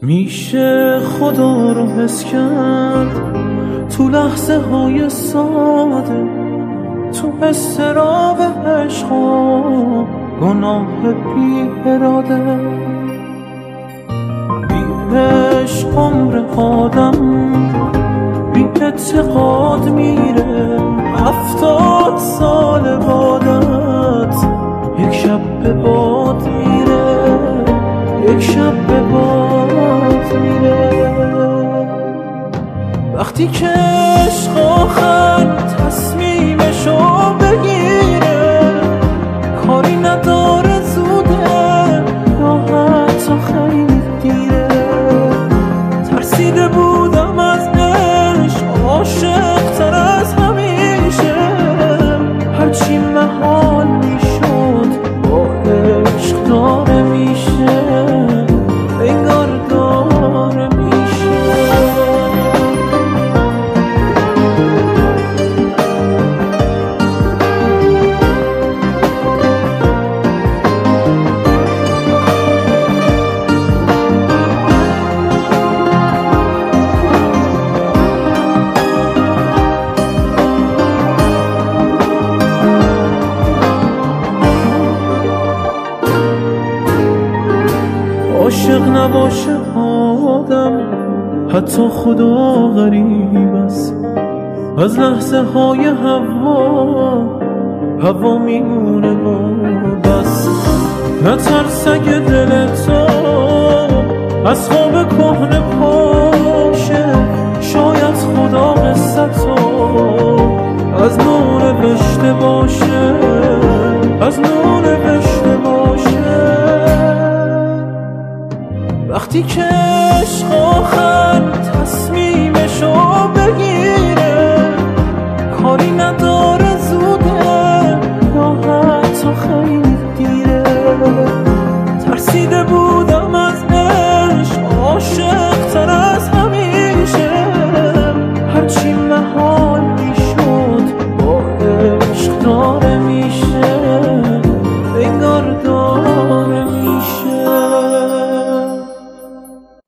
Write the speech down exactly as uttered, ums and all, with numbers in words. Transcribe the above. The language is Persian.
میشه خدا رو حس کرد تو لحظه های ساده، تو استراب عشقا گناه بی اراده. بی عشق عمر آدم بی اعتقاد میره، هفتاد سال بادت یک شب به باد میره، یک شب به باد میره. وقتی که عشق آخر تصمیمشو بگیره، کاری نداره زوده یا حتی خیلی دیره. ترسیده بودم از عشق، عاشق تر از همیشه، هرچی محال میشد با عشق داره میشه، انگار داره میشه. عاشق نباشه آدم، حتی خدا غریب است. از لحظه های هوا هوا میمونه با بس. نترس اگه دل تو از خواب کهنه پاشه، شاید خدا قصتو از نو نوشته باشه، از نو نوشته باشه. وقتی که عشق آخر تصمیمشو بگیره، کاری نداره